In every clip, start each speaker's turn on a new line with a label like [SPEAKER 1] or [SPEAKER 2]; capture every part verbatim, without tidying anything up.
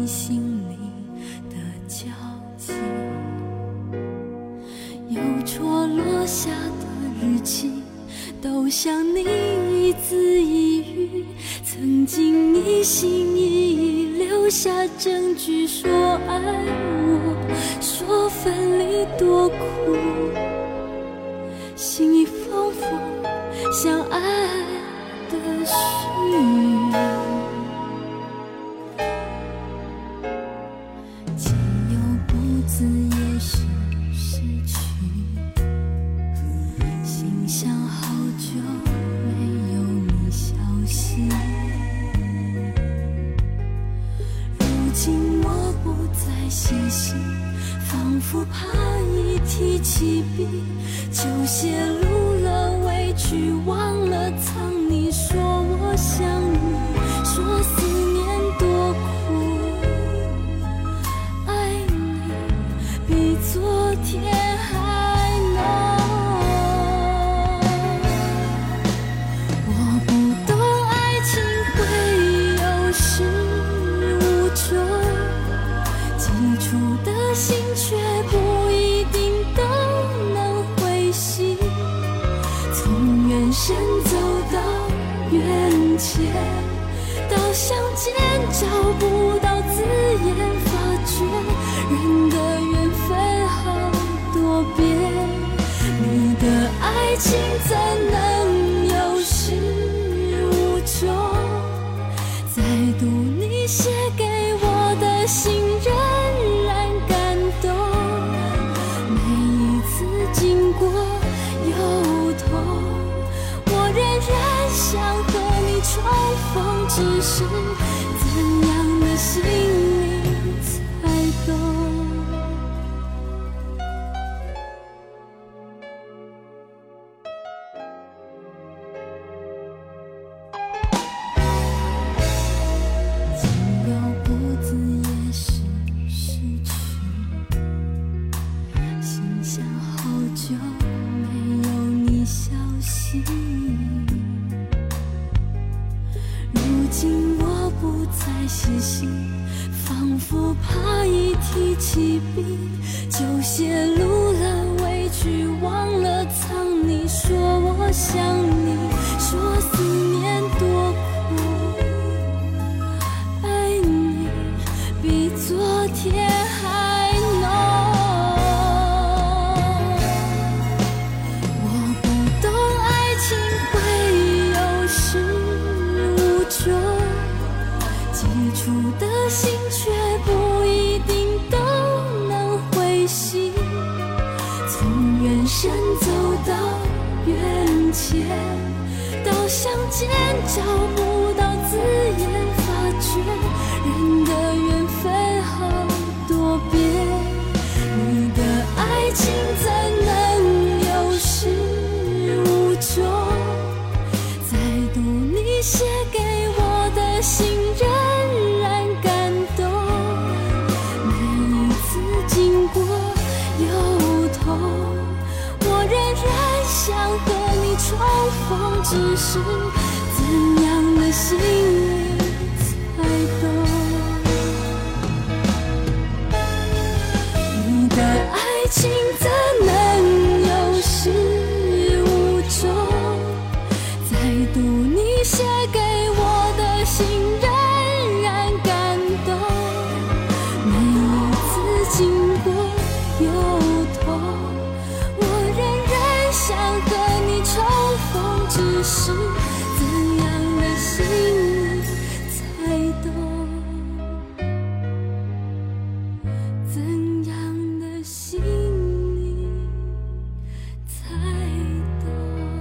[SPEAKER 1] 心里的交集，有错落下的日期，都像你一字一语，曾经一心一意留下证据，说爱我，说分离多苦，心已丰富像爱的诗。情有不自也是失去，心想好久没有你消息，如今我不再细心，仿佛怕一提起笔就泄露了委屈，忘了藏你，说我想你，说思念多苦，爱你比昨天还浓。我不懂爱情会有始无终，寄出的心却不一定都能回信，从远山走到远前，到相见找不到字眼，发觉人的缘分好多变，你的爱情怎能有始无终？再读你写给我的信，仍然感动，每一次经过忧痛，我仍然想和你重逢，只是怎样的心你才懂。情有不自也是失去，心想好久没有你消息，如今我不再细心，仿佛怕一提起笔就泄露了委屈，忘了藏你，说我想你，说思念多苦，爱你比昨天还浓。我不懂爱情会有始无终，寄出的心却不一定都能回信，从远山走到远前，到相见找不到字眼，发觉人的缘分好多变，你的爱情怎能有始无终？再读你写给我的信，仍然感动，每一次经过忧痛，我仍然想和你重逢，只是怎样的心你才懂。你的爱情怎能有始无终？再读你写给我的信，仍然感动，每一次经过忧痛，我仍然想和你重逢，只是怎样的心你才懂，怎样的心你才懂。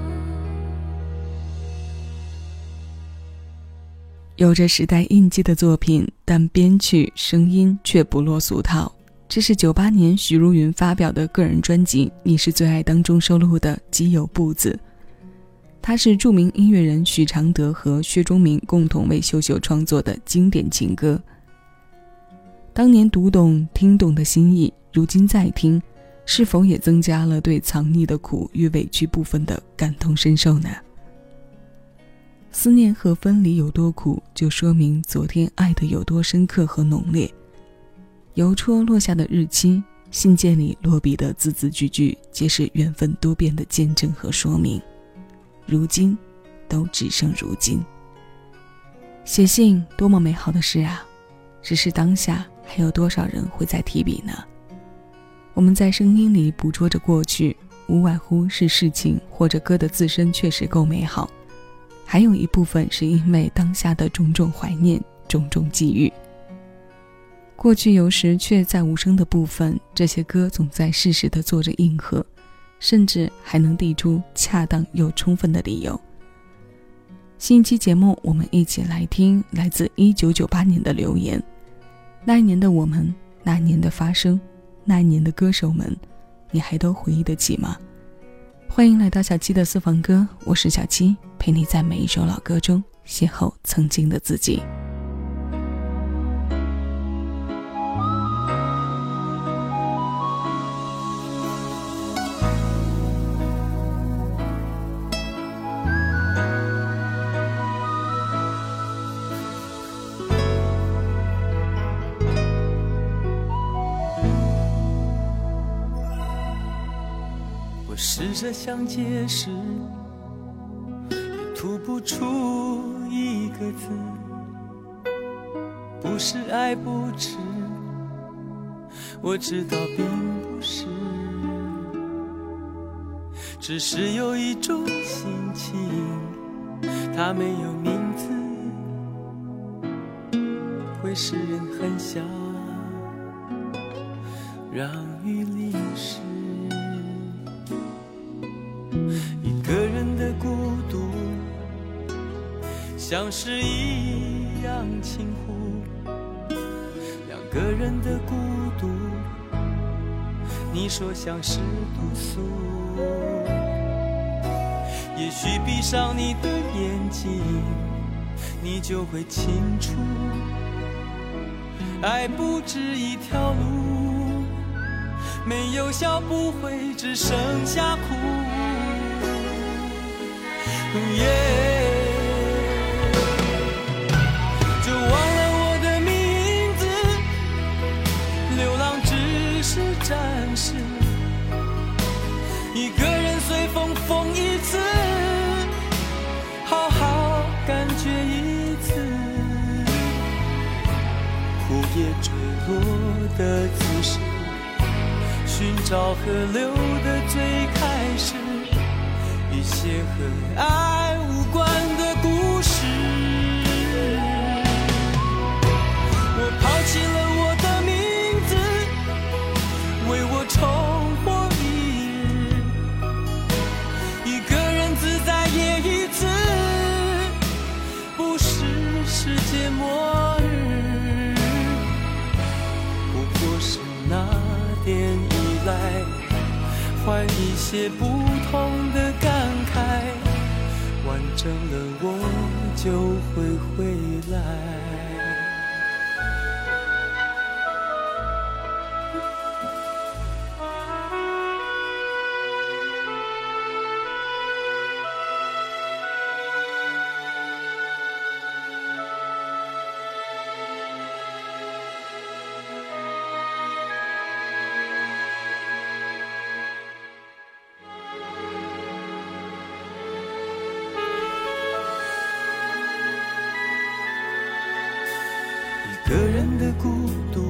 [SPEAKER 2] 有着时代印记的作品，但编曲声音却不落俗套。这是九八年许茹芸发表的个人专辑《你是最爱》当中收录的《基友不字》，它是著名音乐人许常德和薛忠明共同为秀秀创作的经典情歌。当年读懂听懂的心意，如今再听，是否也增加了对藏匿的苦与委屈部分的感同身受呢？ 思念和分离有多苦，就说明昨天爱的有多深刻和浓烈。邮戳落下的日期，信件里落笔的字字句句，皆是缘分多变的见证和说明。如今都只剩如今。写信多么美好的事啊，只是当下还有多少人会在提笔呢？我们在声音里捕捉着过去，无外乎是事情或者歌的自身确实够美好，还有一部分是因为当下的种种怀念，种种际遇。过去有时却在无声的部分，这些歌总在适时地做着应和，甚至还能递出恰当又充分的理由。新一期节目，我们一起来听来自一九九八年的留言。那一年的我们，那一年的发生，那一年的歌手们，你还都回忆得起吗？欢迎来到小七的私房歌，我是小七，陪你在每一首老歌中邂逅曾经的自己。
[SPEAKER 3] 试着想解释，也吐不出一个字，不是爱不迟，我知道并不是，只是有一种心情，它没有名字，会使人很想让雨淋湿。一个人的孤独像是一样轻忽，两个人的孤独你说像是毒素，也许闭上你的眼睛，你就会清楚，爱不止一条路，没有笑不会只剩下哭。Yeah, 就忘了我的名字，流浪只是暂时，一个人随风风一次，好好感觉一次，枯叶坠落的姿势，寻找河流的最开始，一些和爱无关的故事。我抛弃了我的名字，为我重活一日，一个人自在也一次，不是世界末日，不过是那点依赖换一些不同的感慨，完整了我就会回来。一个人的孤独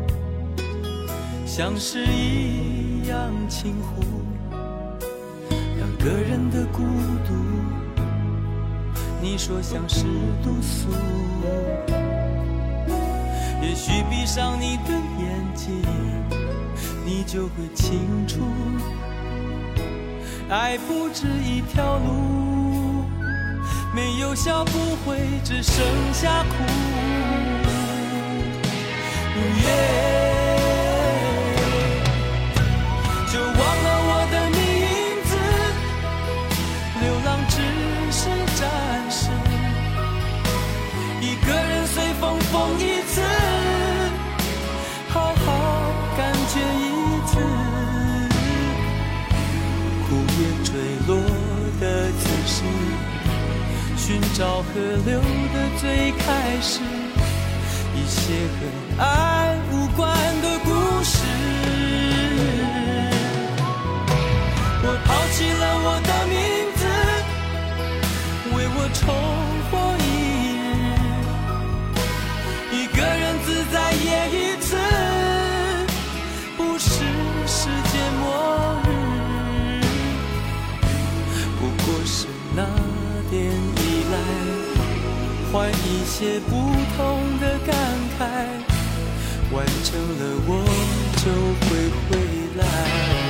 [SPEAKER 3] 像是一样轻忽，两个人的孤独你说像是毒素，也许闭上你的眼睛，你就会清楚，爱不止一条路，没有笑不会只剩下哭。Yeah, 就忘了我的名字，流浪只是暂时，一个人随风风一次，好好感觉一次，枯叶坠落的姿势，寻寻找河流的最开始，一些和爱无关的故事。我抛弃了我的名字，为我重活一日，一个人自在也一次，不是世界末日，不过是那点依赖，换一些不同的感慨，完成了我就会回来。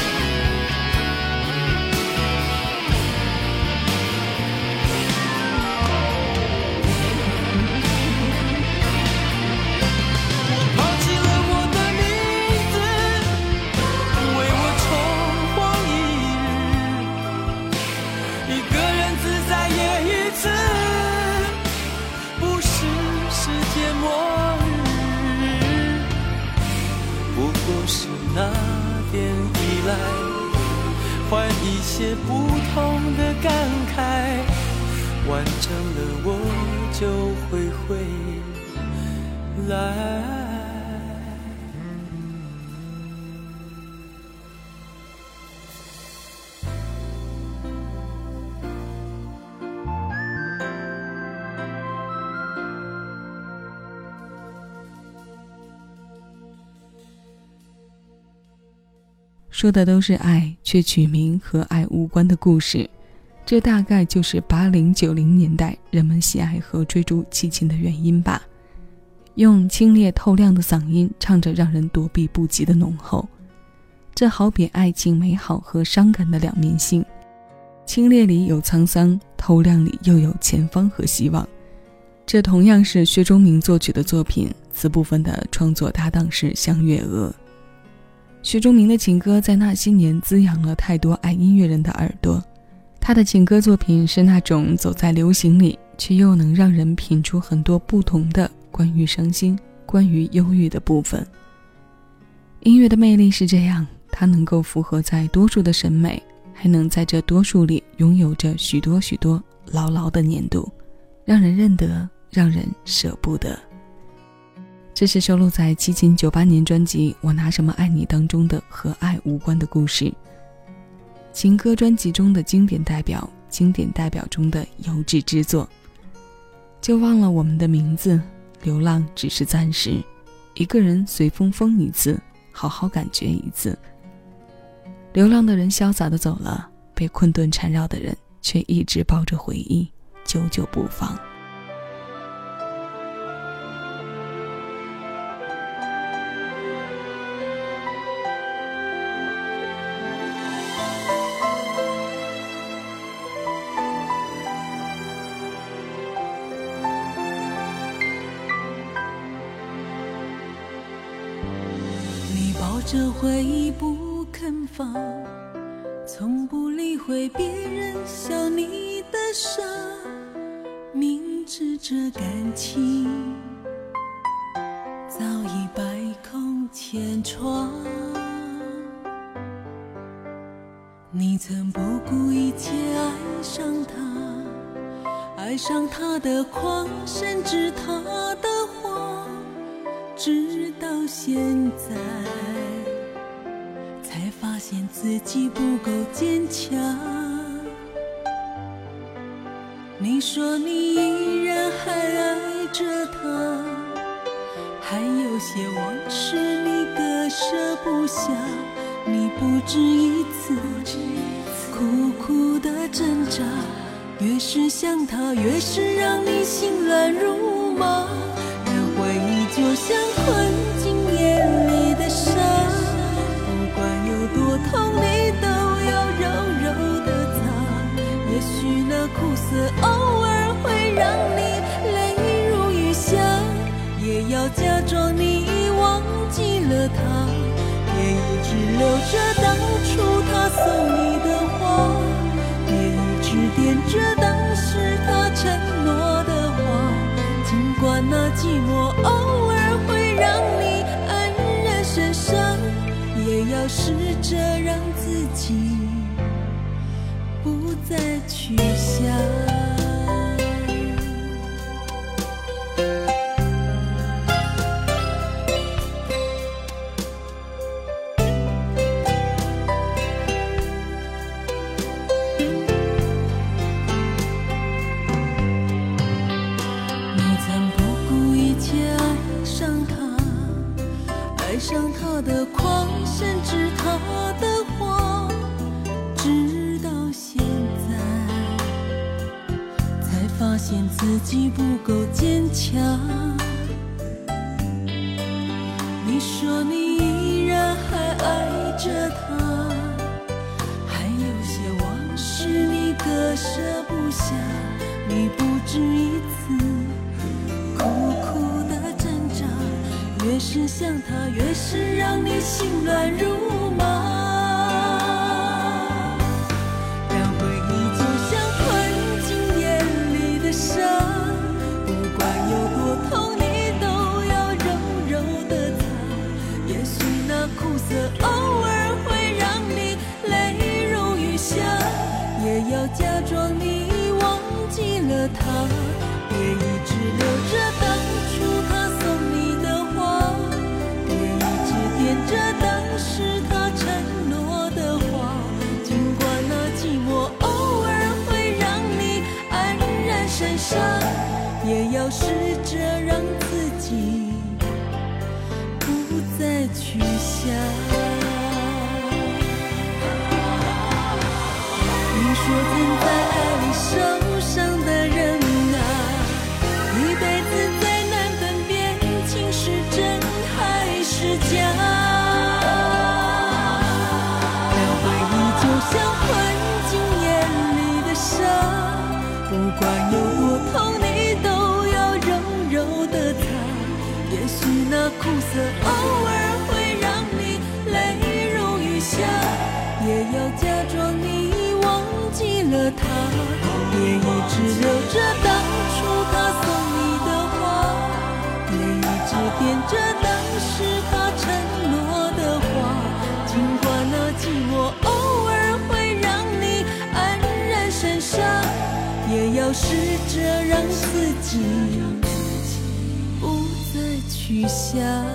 [SPEAKER 3] 那点依赖，换一些不同的感慨，完成了我就会回来。
[SPEAKER 2] 说的都是爱，却取名和爱无关的故事，这大概就是八零九零年代人们喜爱和追逐齐秦的原因吧。用清冽透亮的嗓音唱着让人躲避不及的浓厚，这好比爱情美好和伤感的两面性，清冽里有沧桑，透亮里又有前方和希望。这同样是薛忠明作曲的作品，此部分的创作搭档是香月娥。薛忠明的情歌在那些年滋养了太多爱音乐人的耳朵，他的情歌作品是那种走在流行里，却又能让人品出很多不同的关于伤心、关于忧郁的部分。音乐的魅力是这样，它能够符合在多数的审美，还能在这多数里拥有着许多许多牢牢的粘度，让人认得，让人舍不得。这是收录在齐秦九八年专辑《我拿什么爱你》当中的和爱无关的故事，情歌专辑中的经典代表，经典代表中的优质之作。就忘了我们的名字，流浪只是暂时，一个人随风疯一次，好好感觉一次。流浪的人潇洒地走了，被困顿缠绕的人却一直抱着回忆，久久不放。
[SPEAKER 1] 抱着回忆不肯放，从不理会别人笑你的傻，明知这感情早已百孔千疮。你曾不顾一切爱上他，爱上他的狂，甚至他的谎，直到现在才发现自己不够坚强。你说你依然还爱着他，还有些往事你割舍不下。你不止一次苦苦的挣扎，越是想他越是让你心乱如麻。而回忆就像困进眼里的沙，不管有多痛你都要柔柔的擦。也许那苦涩偶尔会让你泪如雨下，也要假装你忘记了他，别一直留着当初他送你的花，别一直惦着当时他承诺的话。尽管那寂寞偶尔会让你黯然神伤，也要试着让自己不再去想。 上他的狂，甚至他的谎，直到现在才发现自己不够坚强。你说你依然还爱着他，还有些往事你割舍不下，你不止一次苦苦的挣扎，越是想他越是让你心乱如麻。让回忆就像困进眼里的沙，不管有多痛你都要柔柔的擦，也许那苦涩偶尔会让你泪如雨下，也要假装你忘记了他，别一直留着当初他送你的话，别一直惦着当时他承诺的话，尽管那寂寞偶尔会让你黯然神伤，也要试着让自己不再去想。你说曾在爱里受伤的人啊，一辈子最难分辨情是真还是假。让回忆就像困进眼里的沙，不管有多痛你都要柔柔的擦，也许那苦涩偶尔会让你泪如雨下，也要假装你忘记了他，别一直留着当初他送你的话，别一直惦着当时他承诺的话，尽管那寂寞偶尔会让你黯然神伤，也要试着让自己不再去想。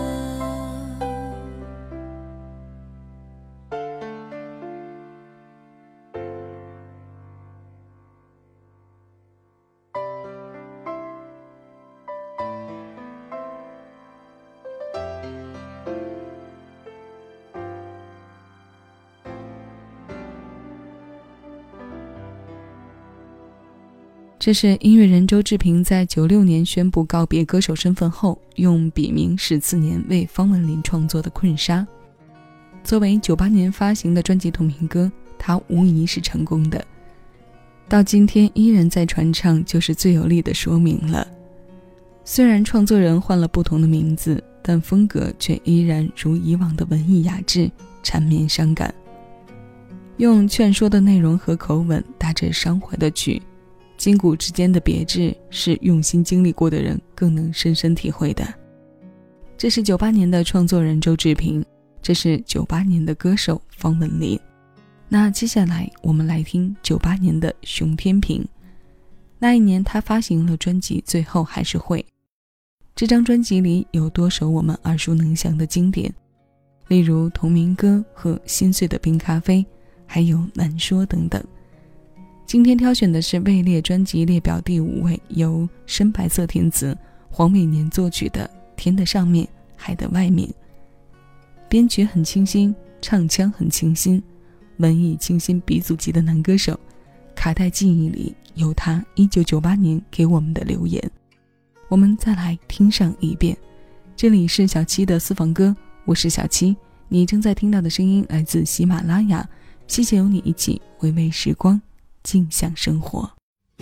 [SPEAKER 2] 这是音乐人周志平在九六年宣布告别歌手身份后，用笔名史次年为方文琳创作的《困沙》。作为九八年发行的专辑同名歌，它无疑是成功的。到今天依然在传唱，就是最有力的说明了。虽然创作人换了不同的名字，但风格却依然如以往的文艺雅致，缠绵伤感。用劝说的内容和口吻打着伤怀的曲，筋骨之间的别致是用心经历过的人更能深深体会的。这是九八年的创作人周志平，这是九八年的歌手方文琳。那接下来我们来听九八年的熊天平。那一年他发行了专辑《最后还是会》，这张专辑里有多首我们耳熟能详的经典，例如同名歌和心碎的冰咖啡，还有难说等等。今天挑选的是位列专辑列表第五位，由深白色填词，黄美年作曲的《天的上面，海的外面》。编曲很清新，唱腔很清新，文艺清新鼻祖级的男歌手。卡带记忆里有他一九九八年给我们的留言，我们再来听上一遍。这里是小七的私房歌，我是小七，你正在听到的声音来自喜马拉雅，谢谢有你一起回味时光，静享生活。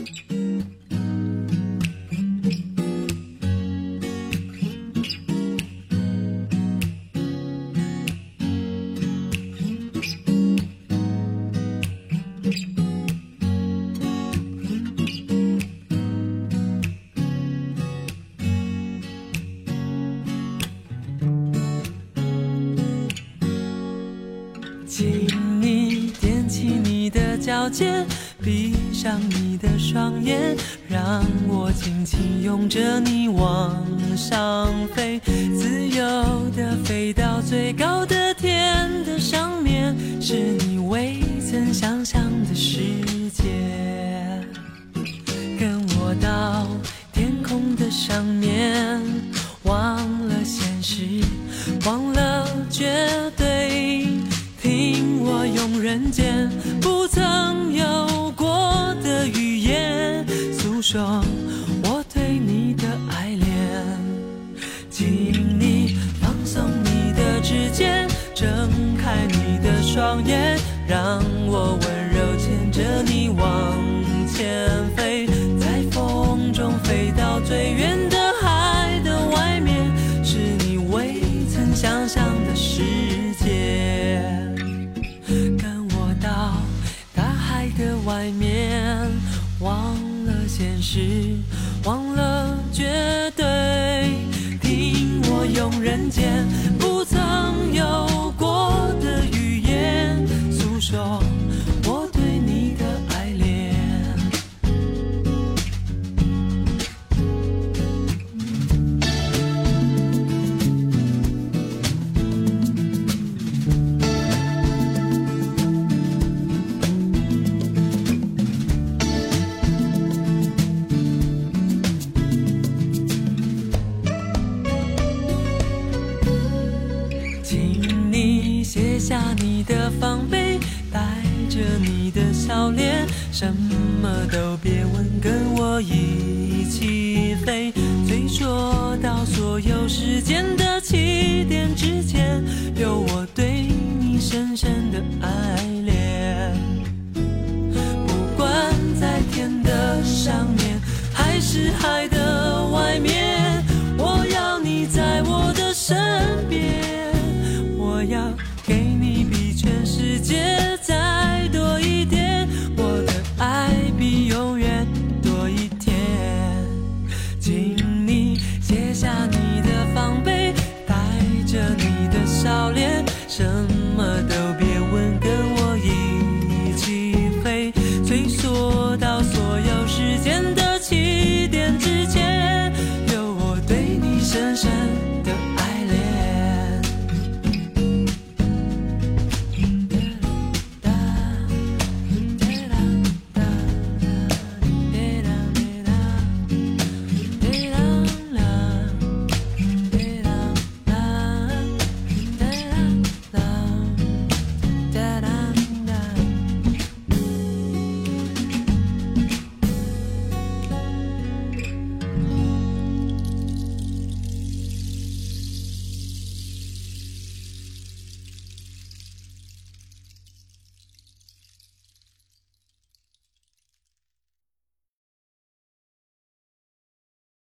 [SPEAKER 3] 请你踮起你的脚尖，闭上你的双眼，让我轻轻拥着你往上飞，自由地飞到最高的天的上面，是你未曾想象的世界。跟我到天空的上面，忘了现实，忘了说我对你的爱恋。请你放松你的指尖，睁开你的双眼，让我温柔牵着你往前飞，在风中飞到最远的海的外面，是你未曾想象的世界。跟我到大海的外面，忘了现实，忘了绝对，听我用人间不曾有过的语言诉说我对你的爱恋。卸下你的防备，带着你的笑脸，什么都别问，跟我一起飞。追溯到所有时间的起点之前，有我对你深深的爱